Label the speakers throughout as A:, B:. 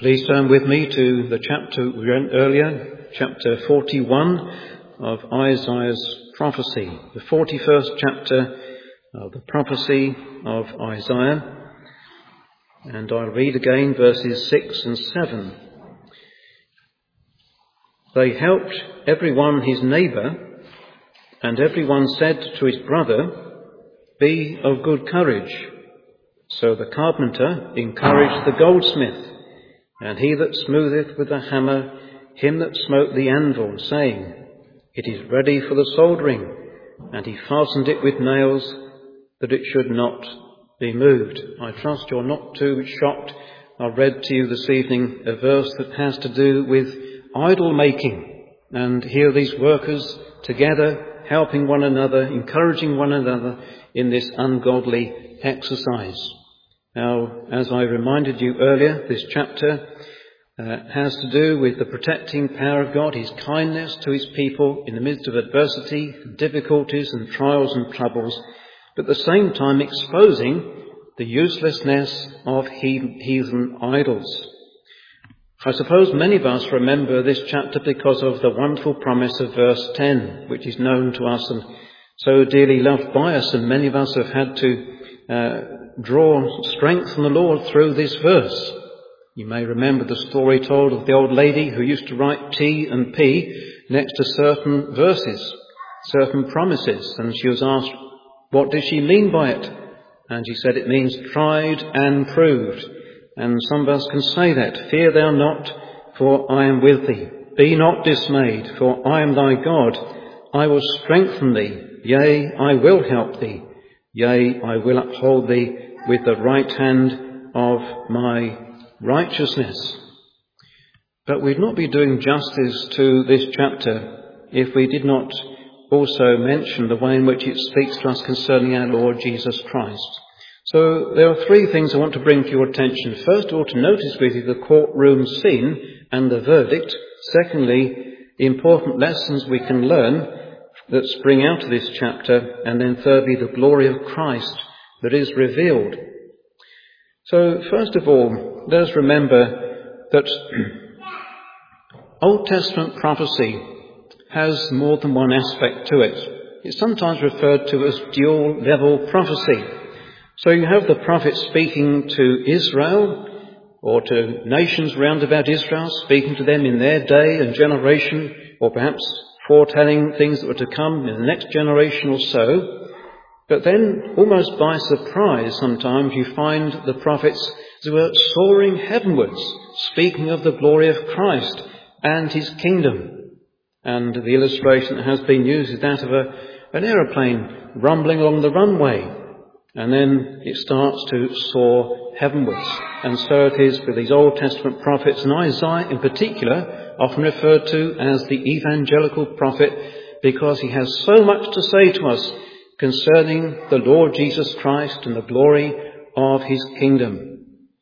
A: Please turn with me to the chapter we read earlier, chapter 41 of Isaiah's prophecy, the 41st chapter of the prophecy of Isaiah. And I'll read again verses 6 and 7. They helped everyone his neighbour, and everyone said to his brother, "Be of good courage." So the carpenter encouraged the goldsmith, and he that smootheth with the hammer him that smote the anvil, saying, "It is ready for the soldering." And he fastened it with nails, that it should not be moved. I trust you're not too shocked. I've read to you this evening a verse that has to do with idol making. And here are these workers together, helping one another, encouraging one another in this ungodly exercise. Now, as I reminded you earlier, this chapter has to do with the protecting power of God, his kindness to his people in the midst of adversity, difficulties and trials and troubles, but at the same time exposing the uselessness of heathen idols. I suppose many of us remember this chapter because of the wonderful promise of verse 10, which is known to us and so dearly loved by us, and many of us have had to draw strength from the Lord through this verse. You may remember the story told of the old lady who used to write T and P next to certain verses, certain promises, and she was asked, what did she mean by it? And she said it means tried and proved. And some of us can say that. Fear thou not, for I am with thee. Be not dismayed, for I am thy God. I will strengthen thee. Yea, I will help thee. Yea, I will uphold thee with the right hand of my righteousness. But we'd not be doing justice to this chapter if we did not also mention the way in which it speaks to us concerning our Lord Jesus Christ. So there are three things I want to bring to your attention. First of all, to notice with you the courtroom scene and the verdict. Secondly, the important lessons we can learn that spring out of this chapter. And then thirdly, the glory of Christ that is revealed. So first of all, let us remember that Old Testament prophecy has more than one aspect to it. It's sometimes referred to as dual-level prophecy. So you have the prophet speaking to Israel or to nations round about Israel, speaking to them in their day and generation, or perhaps foretelling things that were to come in the next generation or so. But then, almost by surprise sometimes, you find the prophets as it were soaring heavenwards, speaking of the glory of Christ and his kingdom. And the illustration that has been used is that of an aeroplane rumbling along the runway. And then it starts to soar heavenwards. And so it is with these Old Testament prophets, and Isaiah in particular, often referred to as the evangelical prophet, because he has so much to say to us concerning the Lord Jesus Christ and the glory of his kingdom.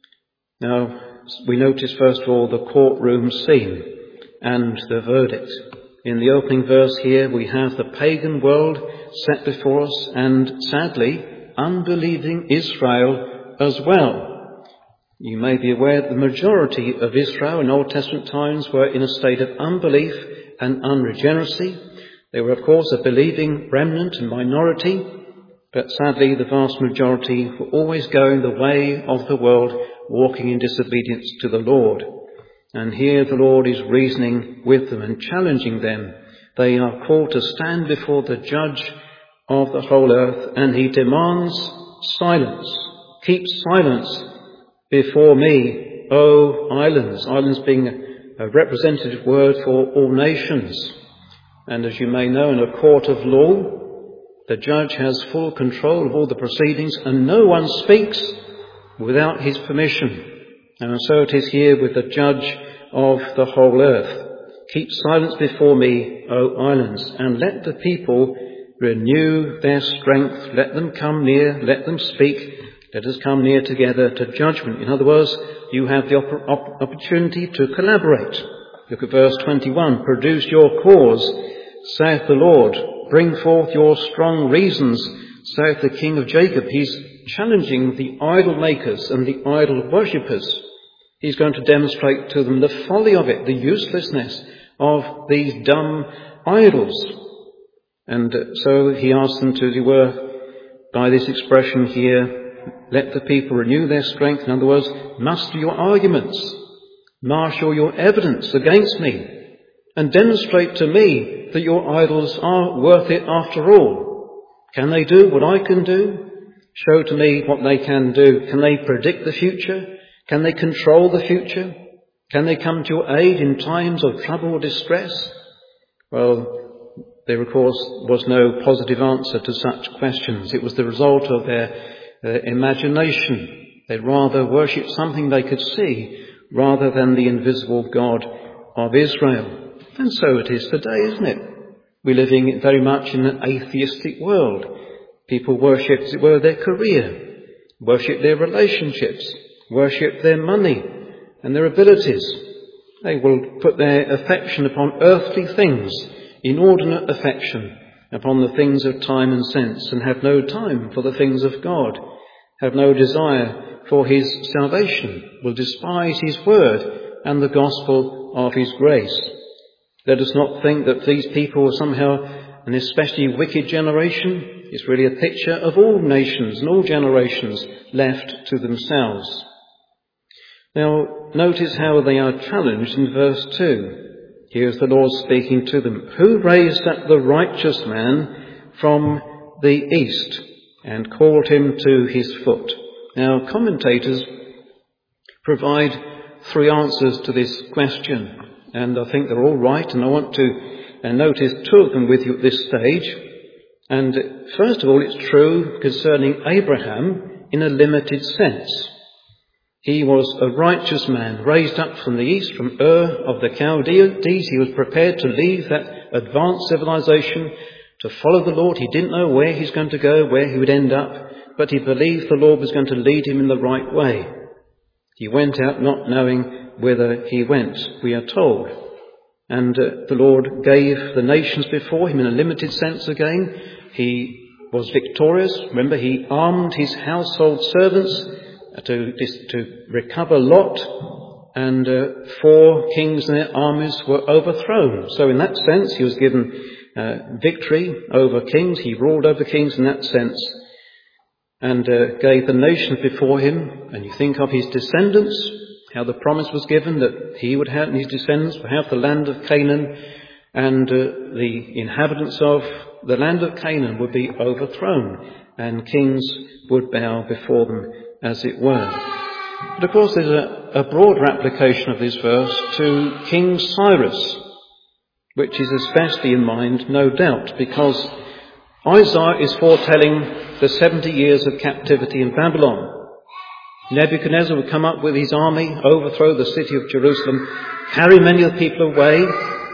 A: Now, we notice first of all the courtroom scene and the verdict. In the opening verse here, we have the pagan world set before us, and sadly, unbelieving Israel as well. You may be aware that the majority of Israel in Old Testament times were in a state of unbelief and unregeneracy. They were, of course, a believing remnant and minority, but sadly the vast majority were always going the way of the world, walking in disobedience to the Lord. And here the Lord is reasoning with them and challenging them. They are called to stand before the judge of the whole earth, and he demands silence. Keep silence before me, O islands. Islands being a representative word for all nations. And as you may know, in a court of law, the judge has full control of all the proceedings, and no one speaks without his permission. And so it is here with the judge of the whole earth. Keep silence before me, O islands, and let the people renew their strength. Let them come near, let them speak. Let us come near together to judgment. In other words, you have the opportunity to collaborate. Look at verse 21. Produce your cause, saith the Lord. Bring forth your strong reasons, saith the King of Jacob. He's challenging the idol makers and the idol worshippers. He's going to demonstrate to them the folly of it, the uselessness of these dumb idols. And so he asked them to, as it were, by this expression here, let the people renew their strength. In other words, muster your arguments, marshal your evidence against me, and demonstrate to me that your idols are worth it after all. Can they do what I can do? Show to me what they can do. Can they predict the future? Can they control the future? Can they come to your aid in times of trouble or distress? Well, there, of course, was no positive answer to such questions. It was the result of their imagination. They rather worshipped something they could see rather than the invisible God of Israel. And so it is today, isn't it? We're living very much in an atheistic world. People worship, as it were, their career, worship their relationships, worship their money and their abilities. They will put their affection upon earthly things, inordinate affection upon the things of time and sense, and have no time for the things of God, have no desire for his salvation, will despise his word and the gospel of his grace. Let us not think that these people are somehow an especially wicked generation. It's really a picture of all nations and all generations left to themselves. Now, notice how they are challenged in verse 2. Here's the Lord speaking to them. Who raised up the righteous man from the east and called him to his foot? Now, commentators provide three answers to this question, and I think they're all right, and I want to notice two of them with you at this stage. And first of all, it's true concerning Abraham in a limited sense. He was a righteous man, raised up from the east, from Ur of the Chaldees. He was prepared to leave that advanced civilization to follow the Lord. He didn't know where he's going to go, where he would end up, but he believed the Lord was going to lead him in the right way. He went out not knowing whither he went, we are told. And the Lord gave the nations before him in a limited sense again. He was victorious. Remember, he armed his household servants to recover Lot, and 4 kings and their armies were overthrown. So in that sense, he was given victory over kings. He ruled over kings in that sense, and gave the nations before him. And you think of his descendants, how the promise was given that he would have, and his descendants would have the land of Canaan, and the inhabitants of the land of Canaan would be overthrown, and kings would bow before them, as it were. But of course there's a broader application of this verse to King Cyrus, which is especially in mind, no doubt, because Isaiah is foretelling the 70 years of captivity in Babylon. Nebuchadnezzar would come up with his army, overthrow the city of Jerusalem, carry many of the people away,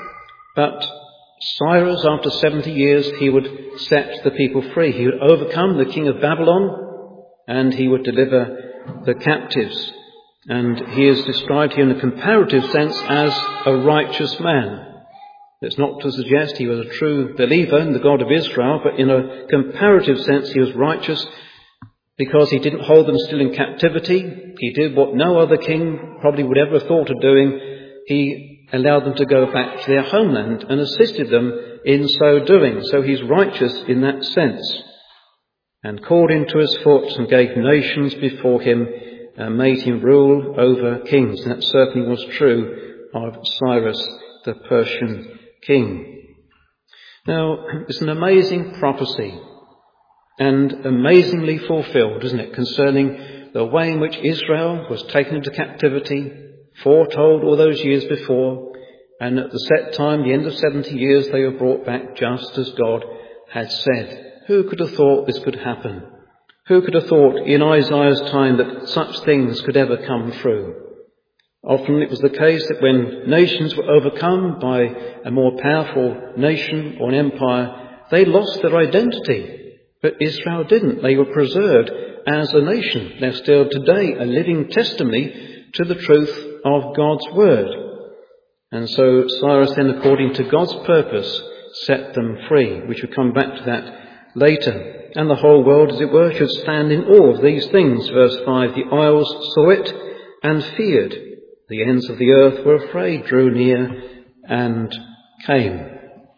A: but Cyrus, after 70 years, he would set the people free. He would overcome the king of Babylon, and he would deliver the captives. And he is described here in a comparative sense as a righteous man. It's not to suggest he was a true believer in the God of Israel, but in a comparative sense he was righteous because he didn't hold them still in captivity. He did what no other king probably would ever have thought of doing. He allowed them to go back to their homeland and assisted them in so doing. So he's righteous in that sense. And called him to his foot and gave nations before him and made him rule over kings. And that certainly was true of Cyrus, the Persian king. Now, it's an amazing prophecy and amazingly fulfilled, isn't it, concerning the way in which Israel was taken into captivity, foretold all those years before, and at the set time, the end of 70 years, they were brought back just as God had said. Who could have thought this could happen? Who could have thought in Isaiah's time that such things could ever come through? Often it was the case that when nations were overcome by a more powerful nation or an empire, they lost their identity. But Israel didn't. They were preserved as a nation. They're still today a living testimony to the truth of God's word. And so Cyrus then, according to God's purpose, set them free. We should come back to that later. And the whole world, as it were, should stand in awe of these things. Verse 5, the isles saw it and feared. The ends of the earth were afraid, drew near, and came.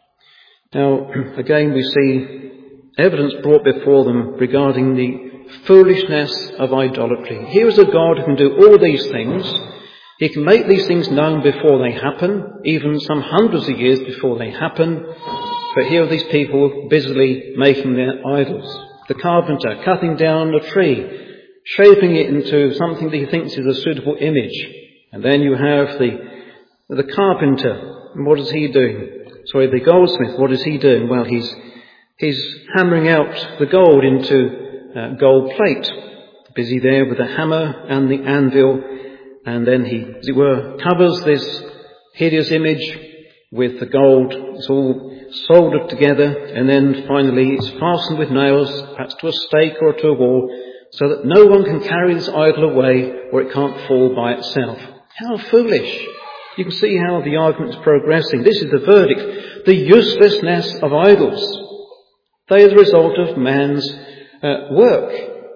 A: Now, again, we see evidence brought before them regarding the foolishness of idolatry. Here is a God who can do all these things. He can make these things known before they happen, even some hundreds of years before they happen. But here are these people busily making their idols. The carpenter cutting down a tree, shaping it into something that he thinks is a suitable image. And then you have the carpenter. And what is he doing? The goldsmith, what is he doing? Well, he's hammering out the gold into gold plate. Busy there with the hammer and the anvil. And then he, as it were, covers this hideous image with the gold. It's all soldered together, and then finally it's fastened with nails, perhaps to a stake or to a wall, so that no one can carry this idol away, or it can't fall by itself. How foolish! You can see how the argument is progressing. This is the verdict. The uselessness of idols. They are the result of man's work,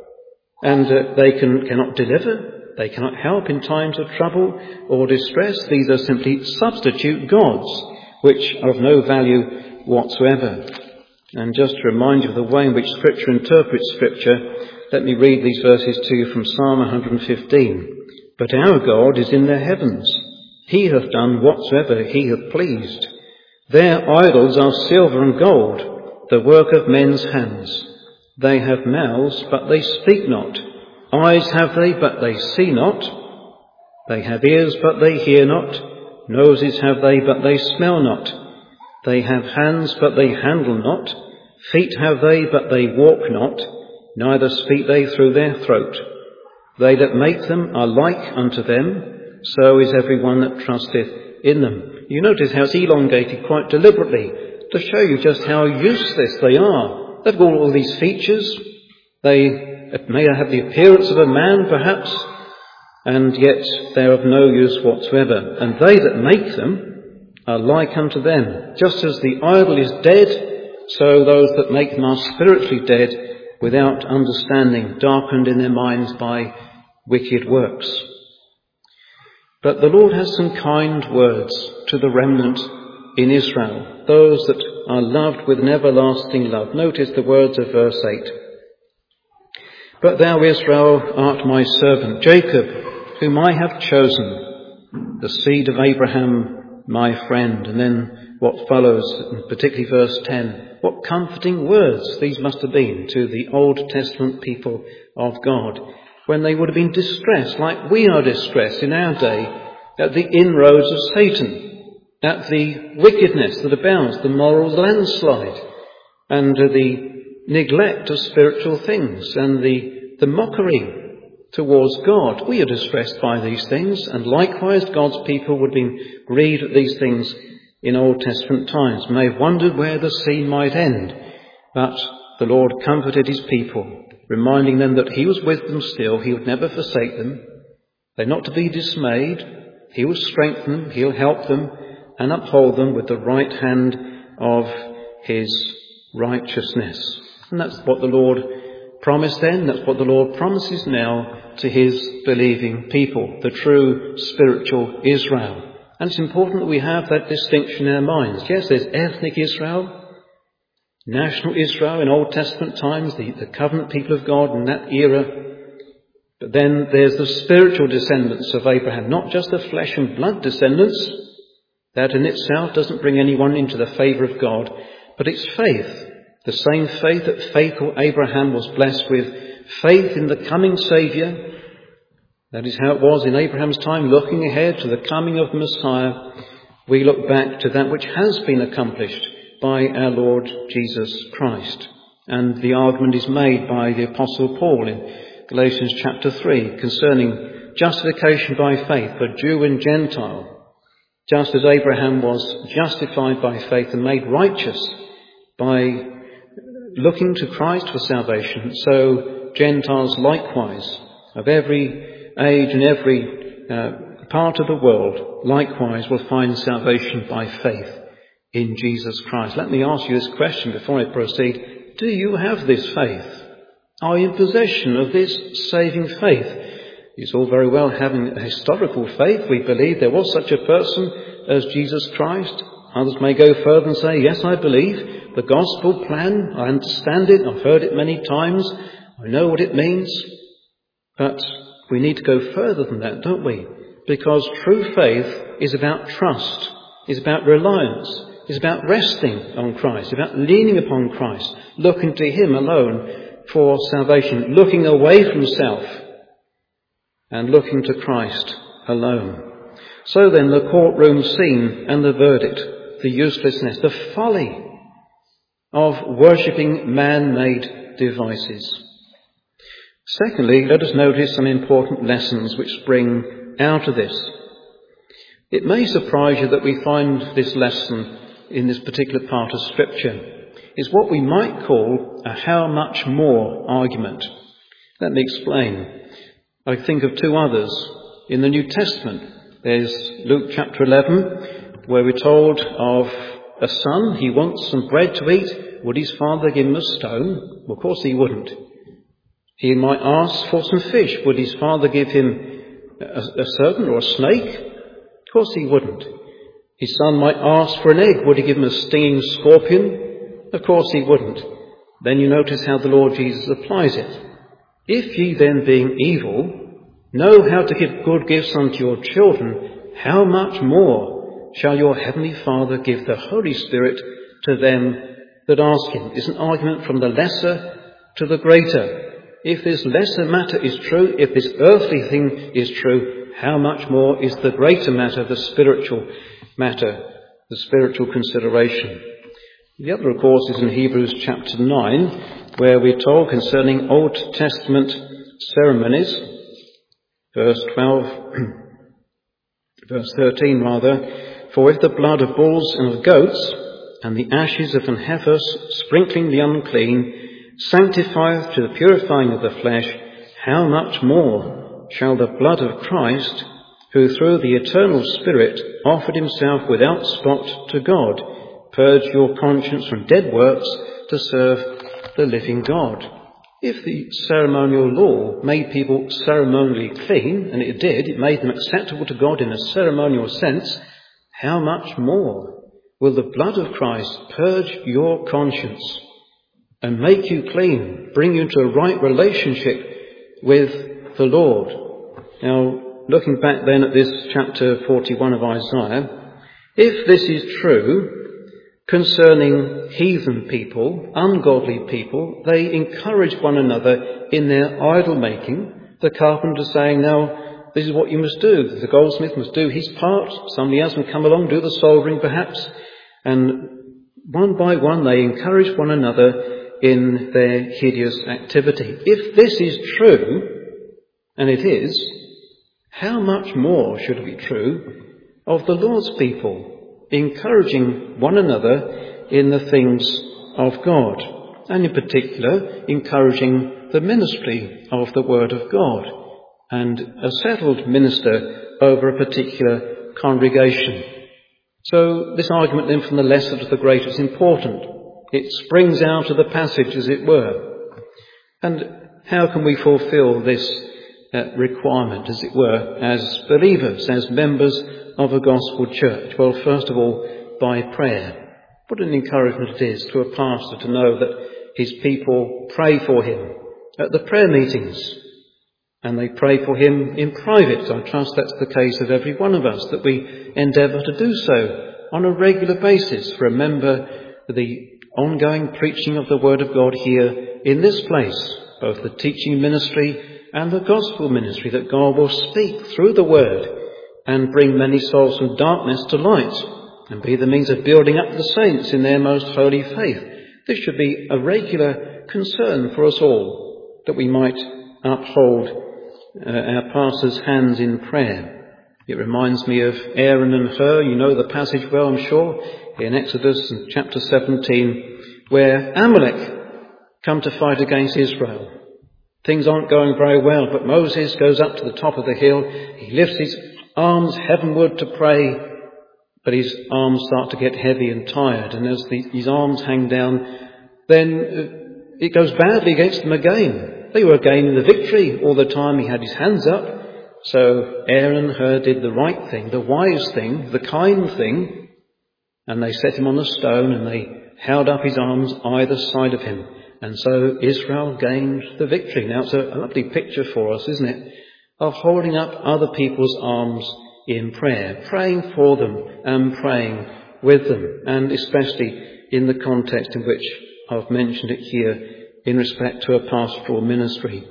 A: and they cannot deliver. They cannot help in times of trouble or distress. These are simply substitute gods, which are of no value whatsoever. And just to remind you of the way in which Scripture interprets Scripture, let me read these verses to you from Psalm 115. But our God is in the heavens. He hath done whatsoever he hath pleased. Their idols are silver and gold, the work of men's hands. They have mouths, but they speak not. Eyes have they, but they see not. They have ears, but they hear not. Noses have they, but they smell not. They have hands, but they handle not. Feet have they, but they walk not. Neither speak they through their throat. They that make them are like unto them. So is every one that trusteth in them. You notice how it's elongated quite deliberately to show you just how useless they are. They've got all these features. They may have the appearance of a man, perhaps, and yet they are of no use whatsoever. And they that make them are like unto them. Just as the idol is dead, so those that make them are spiritually dead, without understanding, darkened in their minds by wicked works. But the Lord has some kind words to the remnant in Israel, those that are loved with an everlasting love. Notice the words of verse 8. But thou, Israel, art my servant, Jacob, whom I have chosen, the seed of Abraham, my friend. And then what follows, particularly verse 10, what comforting words these must have been to the Old Testament people of God, when they would have been distressed, like we are distressed in our day, at the inroads of Satan, at the wickedness that abounds, the moral landslide, and the neglect of spiritual things, and the mockery towards God. We are distressed by these things, and likewise God's people would have been grieved at these things in Old Testament times, may have wondered where the scene might end. But the Lord comforted his people, reminding them that he was with them still, he would never forsake them. They're not to be dismayed. He will strengthen them, he'll help them, and uphold them with the right hand of his righteousness. And that's what the Lord promised then, that's what the Lord promises now to his believing people, the true spiritual Israel. And it's important that we have that distinction in our minds. Yes, there's ethnic Israel, national Israel in Old Testament times, the covenant people of God in that era. But then there's the spiritual descendants of Abraham, not just the flesh and blood descendants. That in itself doesn't bring anyone into the favour of God, but it's faith. The same faith that faithful Abraham was blessed with, faith in the coming Saviour. That is how it was in Abraham's time, looking ahead to the coming of the Messiah. We look back to that which has been accomplished by our Lord Jesus Christ. And the argument is made by the Apostle Paul in Galatians chapter 3 concerning justification by faith for Jew and Gentile. Just as Abraham was justified by faith and made righteous by looking to Christ for salvation, so Gentiles likewise, of every age and every part of the world, likewise will find salvation by faith in Jesus Christ. Let me ask you this question before I proceed. Do you have this faith? Are you in possession of this saving faith? It's all very well having a historical faith. We believe there was such a person as Jesus Christ. Others may go further and say, yes, I believe the gospel plan. I understand it. I've heard it many times. I know what it means. But we need to go further than that, don't we? Because true faith is about trust, is about reliance, is about resting on Christ, about leaning upon Christ, looking to him alone for salvation, looking away from self and looking to Christ alone. So then the courtroom scene and the verdict, the uselessness, the folly of worshipping man-made devices. Secondly, let us notice some important lessons which spring out of this. It may surprise you that we find this lesson in this particular part of Scripture. It's what we might call a how much more argument. Let me explain. I think of two others in the New Testament. There's Luke chapter 11, where we're told of a son. He wants some bread to eat. Would his father give him a stone? Well, of course he wouldn't. He might ask for some fish. Would his father give him a serpent or a snake? Of course he wouldn't. His son might ask for an egg. Would he give him a stinging scorpion? Of course he wouldn't. Then you notice how the Lord Jesus applies it. If ye then, being evil, know how to give good gifts unto your children, how much more shall your heavenly Father give the Holy Spirit to them that ask him? It's an argument from the lesser to the greater. If this lesser matter is true, if this earthly thing is true, how much more is the greater matter, the spiritual matter, the spiritual consideration? The other, of course, is in Hebrews chapter 9, where we're told concerning Old Testament ceremonies, verse 13 rather, for if the blood of bulls and of goats and the ashes of an heifer sprinkling the unclean sanctifieth to the purifying of the flesh, how much more shall the blood of Christ, who through the eternal Spirit offered himself without spot to God, purge your conscience from dead works to serve the living God? If the ceremonial law made people ceremonially clean, and it did, it made them acceptable to God in a ceremonial sense, how much more will the blood of Christ purge your conscience and make you clean, bring you into a right relationship with the Lord? Now, looking back then at this chapter 41 of Isaiah, if this is true concerning heathen people, ungodly people, they encourage one another in their idol making. The carpenter saying, now, this is what you must do. The goldsmith must do his part. Somebody else will come along, do the soldering perhaps. And one by one they encourage one another in their hideous activity. If this is true, and it is, how much more should it be true of the Lord's people, encouraging one another in the things of God, and in particular encouraging the ministry of the Word of God, and a settled minister over a particular congregation. So this argument then from the lesser to the greater is important. It springs out of the passage, as it were. And how can we fulfill this requirement, as it were, as believers, as members of a gospel church? Well, first of all, by prayer. What an encouragement it is to a pastor to know that his people pray for him at the prayer meetings, and they pray for him in private. I trust that's the case of every one of us, that we endeavour to do so on a regular basis. Remember the ongoing preaching of the Word of God here in this place, both the teaching ministry and the gospel ministry, that God will speak through the Word and bring many souls from darkness to light, and be the means of building up the saints in their most holy faith. This should be a regular concern for us all, that we might uphold our pastor's hands in prayer. It reminds me of Aaron and Hur. You know the passage well, I'm sure, in Exodus chapter 17, where Amalek come to fight against Israel. Things aren't going very well, but Moses goes up to the top of the hill. He lifts his arms heavenward to pray, but his arms start to get heavy and tired. And as his arms hang down, then it goes badly against them again. They were gaining the victory all the time. He had his hands up. So Aaron and Hur did the right thing, the wise thing, the kind thing, and they set him on a stone and they held up his arms either side of him. And so Israel gained the victory. Now it's a lovely picture for us, isn't it? Of holding up other people's arms in prayer, praying for them and praying with them, and especially in the context in which I've mentioned it here in respect to a pastoral ministry.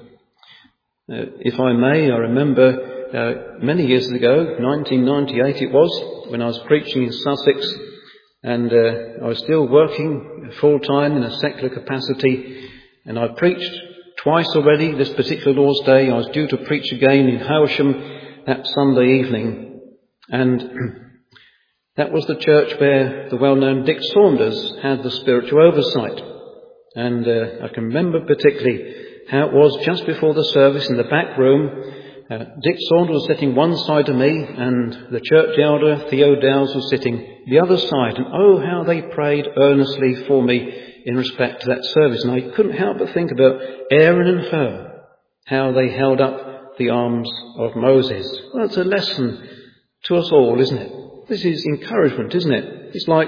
A: If I may, I remember many years ago, 1998 it was, when I was preaching in Sussex, and I was still working full-time in a secular capacity, and I preached twice already this particular Lord's Day. I was due to preach again in Howsham that Sunday evening, and that was the church where the well-known Dick Saunders had the spiritual oversight. And I can remember particularly how it was just before the service in the back room. Dick Saunders was sitting one side of me, and the church elder, Theo Dowles, was sitting the other side. And oh, how they prayed earnestly for me in respect to that service. And I couldn't help but think about Aaron and Hur, how they held up the arms of Moses. Well, it's a lesson to us all, isn't it? This is encouragement, isn't it? It's like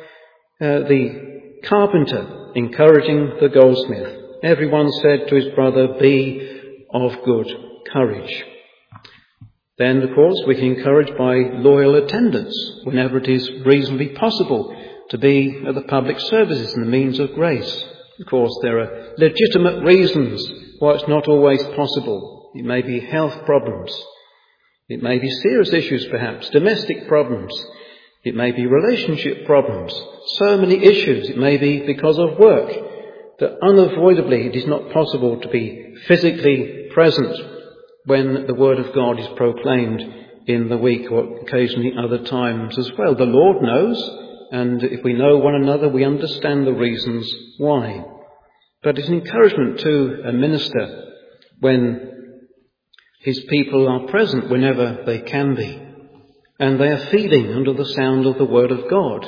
A: the carpenter encouraging the goldsmith. Everyone said to his brother, "Be of good courage." Then, of course, we can encourage by loyal attendance whenever it is reasonably possible to be at the public services and the means of grace. Of course, there are legitimate reasons why it's not always possible. It may be health problems. It may be serious issues, perhaps, domestic problems. It may be relationship problems. So many issues. It may be because of work that unavoidably it is not possible to be physically present when the Word of God is proclaimed in the week, or occasionally other times as well. The Lord knows, and if we know one another, we understand the reasons why. But it's an encouragement to a minister when his people are present whenever they can be, and they are feeding under the sound of the Word of God.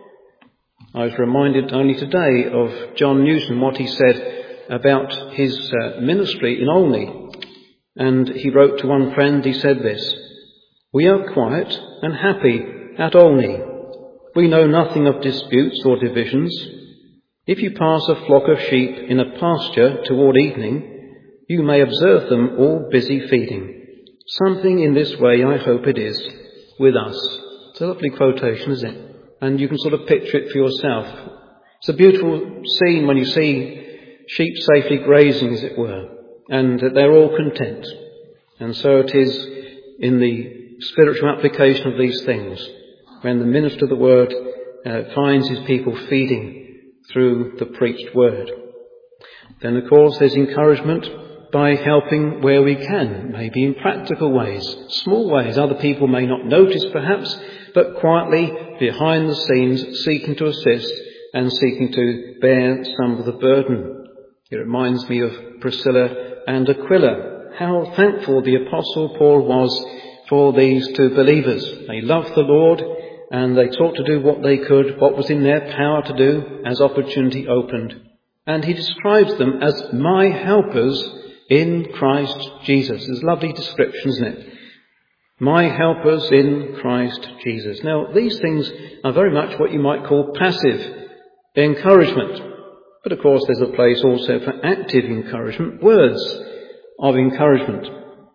A: I was reminded only today of John Newton, what he said about his ministry in Olney. And he wrote to one friend, he said this: "We are quiet and happy at Olney. We know nothing of disputes or divisions. If you pass a flock of sheep in a pasture toward evening, you may observe them all busy feeding. Something in this way, I hope it is, with us." It's a lovely quotation, isn't it? And you can sort of picture it for yourself. It's a beautiful scene when you see sheep safely grazing, as it were, and they're all content. And so it is in the spiritual application of these things, when the minister of the Word finds his people feeding through the preached Word. Then, of course, there's encouragement by helping where we can, maybe in practical ways, small ways other people may not notice perhaps, but quietly behind the scenes seeking to assist and seeking to bear some of the burden. It reminds me of Priscilla and Aquila, how thankful the Apostle Paul was for these two believers. They loved the Lord and they sought to do what they could, what was in their power to do as opportunity opened. And he describes them as my helpers in Christ Jesus. It's a lovely description, isn't it? My helpers in Christ Jesus. Now, these things are very much what you might call passive encouragement. But of course, there's a place also for active encouragement, words of encouragement.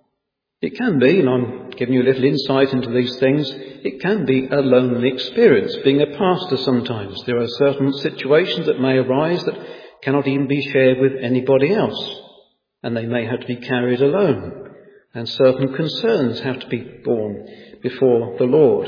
A: It can be, and I'm giving you a little insight into these things, it can be a lonely experience, being a pastor sometimes. There are certain situations that may arise that cannot even be shared with anybody else, and they may have to be carried alone, and certain concerns have to be borne before the Lord.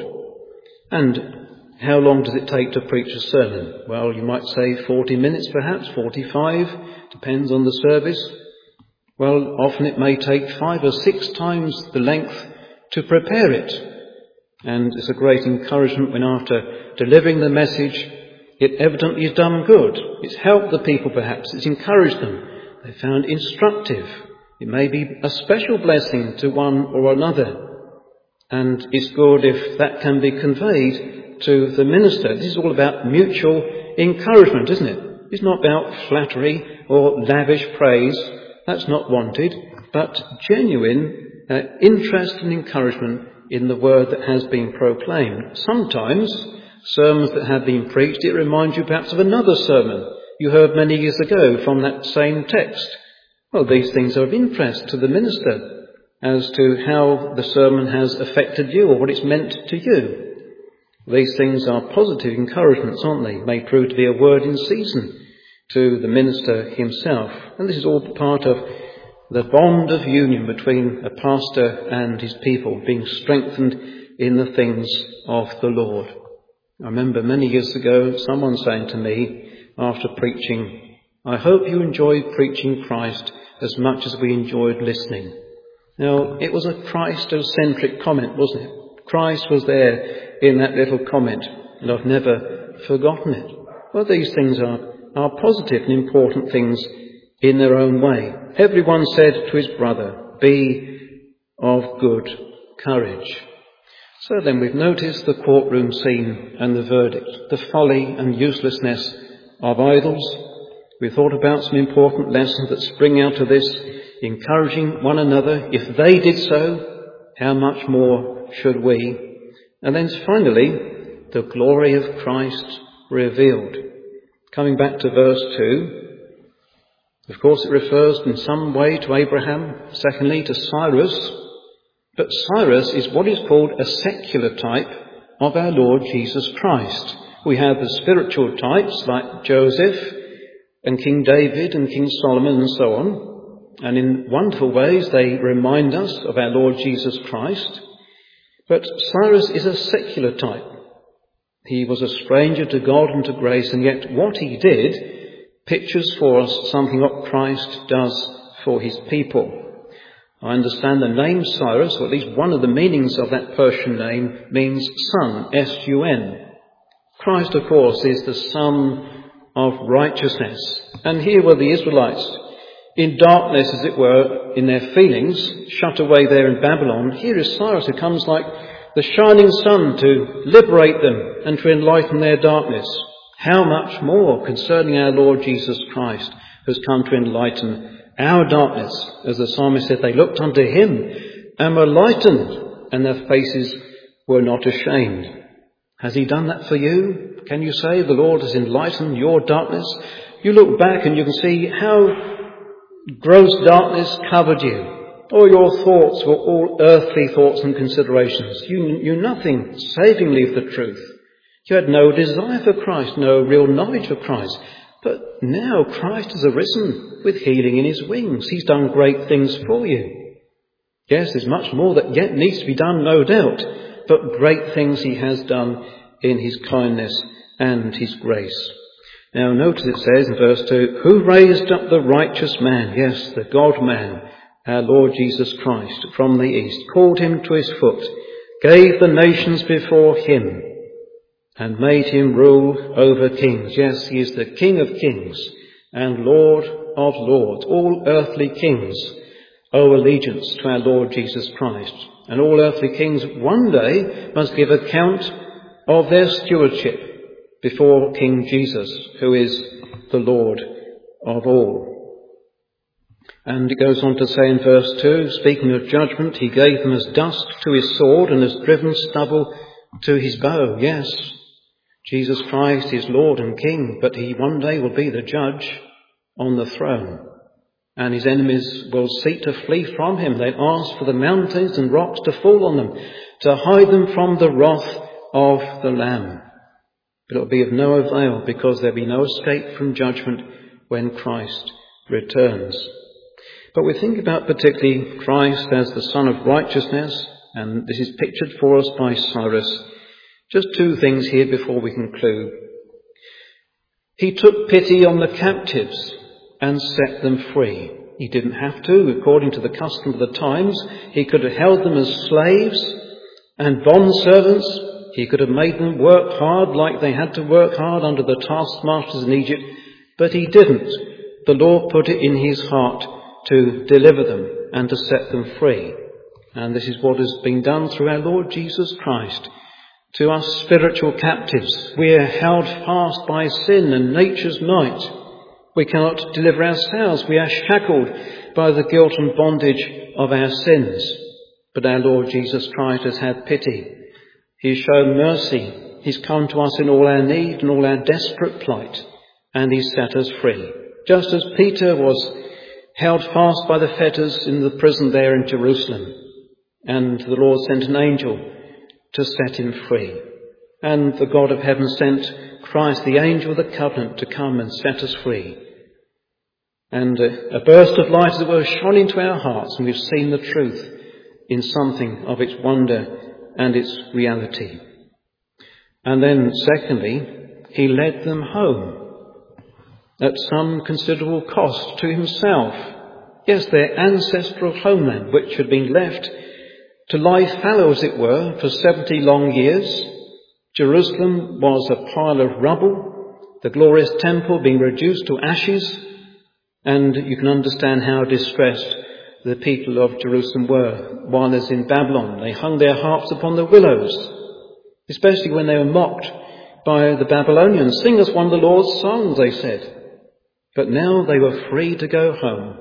A: And how long does it take to preach a sermon? Well, you might say 40 minutes perhaps, 45, depends on the service. Well, often it may take 5 or 6 times the length to prepare it. And it's a great encouragement when after delivering the message, it evidently has done good. It's helped the people perhaps, it's encouraged them. They found instructive. It may be a special blessing to one or another. And it's good if that can be conveyed to the minister. This is all about mutual encouragement, isn't it? It's not about flattery or lavish praise. That's not wanted, but genuine interest and encouragement in the word that has been proclaimed. Sometimes sermons that have been preached, it reminds you perhaps of another sermon you heard many years ago from that same text. Well, these things are of interest to the minister as to how the sermon has affected you or what it's meant to you. These things are positive encouragements, aren't they? May prove to be a word in season to the minister himself. And this is all part of the bond of union between a pastor and his people, being strengthened in the things of the Lord. I remember many years ago someone saying to me after preaching, "I hope you enjoyed preaching Christ as much as we enjoyed listening." Now, it was a Christ-centric comment, wasn't it? Christ was there in that little comment, and I've never forgotten it. Well, these things are positive and important things in their own way. Everyone said to his brother, "Be of good courage." So then we've noticed the courtroom scene and the verdict, the folly and uselessness of idols. We've thought about some important lessons that spring out of this, encouraging one another. If they did so, how much more should we? And then finally, the glory of Christ revealed. Coming back to verse 2, of course it refers in some way to Abraham, secondly to Cyrus, but Cyrus is what is called a secular type of our Lord Jesus Christ. We have the spiritual types like Joseph and King David and King Solomon and so on, and in wonderful ways they remind us of our Lord Jesus Christ. But Cyrus is a secular type. He was a stranger to God and to grace, and yet what he did pictures for us something what Christ does for his people. I understand the name Cyrus, or at least one of the meanings of that Persian name, means son, S-U-N. Christ, of course, is the Son of righteousness. And here were the Israelites, in darkness, as it were, in their feelings, shut away there in Babylon. Here is Cyrus, who comes like the shining sun to liberate them and to enlighten their darkness. How much more concerning our Lord Jesus Christ has come to enlighten our darkness. As the psalmist said, they looked unto him and were lightened, and their faces were not ashamed. Has he done that for you? Can you say the Lord has enlightened your darkness? You look back and you can see how gross darkness covered you. All your thoughts were all earthly thoughts and considerations. You knew nothing savingly of the truth. You had no desire for Christ, no real knowledge of Christ. But now Christ has arisen with healing in his wings. He's done great things for you. Yes, there's much more that yet needs to be done, no doubt, but great things he has done in his kindness and his grace. Now notice it says in verse 2, who raised up the righteous man, yes, the God-man, our Lord Jesus Christ, from the east, called him to his foot, gave the nations before him, and made him rule over kings. Yes, he is the King of kings and Lord of lords. All earthly kings owe allegiance to our Lord Jesus Christ. And all earthly kings one day must give account of their stewardship before King Jesus, who is the Lord of all. And it goes on to say in verse 2, speaking of judgment, he gave them as dust to his sword and as driven stubble to his bow. Yes, Jesus Christ is Lord and King, but he one day will be the judge on the throne. And his enemies will seek to flee from him. They'll ask for the mountains and rocks to fall on them, to hide them from the wrath of the Lamb. But it will be of no avail, because there will be no escape from judgment when Christ returns. But we think about particularly Christ as the Son of righteousness, and this is pictured for us by Cyrus. Just two things here before we conclude. He took pity on the captives and set them free. He didn't have to, according to the custom of the times. He could have held them as slaves and bondservants. He could have made them work hard like they had to work hard under the taskmasters in Egypt, but he didn't. The Lord put it in his heart to deliver them and to set them free. And this is what has been done through our Lord Jesus Christ. To us spiritual captives, we are held fast by sin and nature's might. We cannot deliver ourselves. We are shackled by the guilt and bondage of our sins. But our Lord Jesus Christ has had pity. He's shown mercy. He's come to us in all our need and all our desperate plight, and he's set us free. Just as Peter was held fast by the fetters in the prison there in Jerusalem, and the Lord sent an angel to set him free. And the God of heaven sent Christ, the angel of the covenant, to come and set us free. And a burst of light, as it were, shone into our hearts, and we've seen the truth in something of its wonder and its reality. And then, secondly, he led them home at some considerable cost to himself. Yes, their ancestral homeland, which had been left to lie fallow, as it were, for 70 long years. Jerusalem was a pile of rubble, the glorious temple being reduced to ashes, and you can understand how distressed the people of Jerusalem were. While as in Babylon, they hung their harps upon the willows, especially when they were mocked by the Babylonians. Sing us one of the Lord's songs, they said. But now they were free to go home,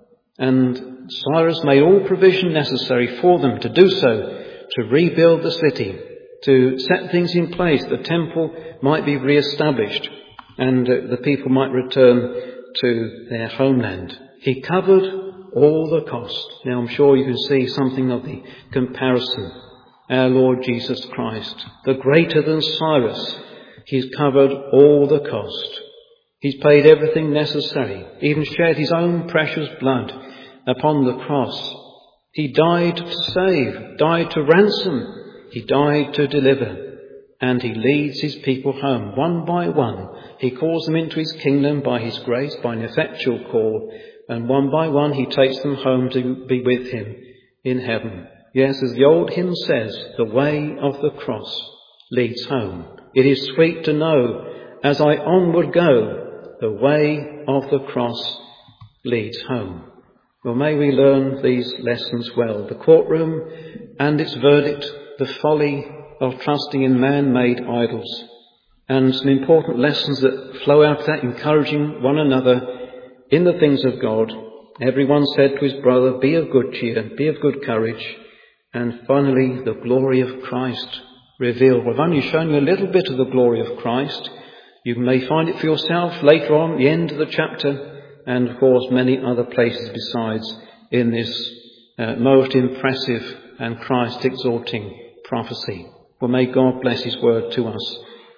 A: and Cyrus made all provision necessary for them to do so, to rebuild the city, to set things in place. The temple might be re-established, and the people might return to their homeland. He covered all the cost. Now I'm sure you can see something of the comparison. Our Lord Jesus Christ, the greater than Cyrus, he's covered all the cost. He's paid everything necessary, even shed his own precious blood upon the cross. He died to save, died to ransom, he died to deliver, and he leads his people home one by one. He calls them into his kingdom by his grace, by an effectual call, and one by one he takes them home to be with him in heaven. Yes, as the old hymn says, the way of the cross leads home. It is sweet to know, as I onward go, the way of the cross leads home. Well, may we learn these lessons well. The courtroom and its verdict, the folly of trusting in man-made idols, and some important lessons that flow out of that, encouraging one another in the things of God. Everyone said to his brother, be of good cheer, be of good courage. And finally, the glory of Christ revealed. We've only shown you a little bit of the glory of Christ. You may find it for yourself later on, at the end of the chapter, and of course many other places besides in this most impressive and Christ-exalting prophecy. Well, may God bless his word to us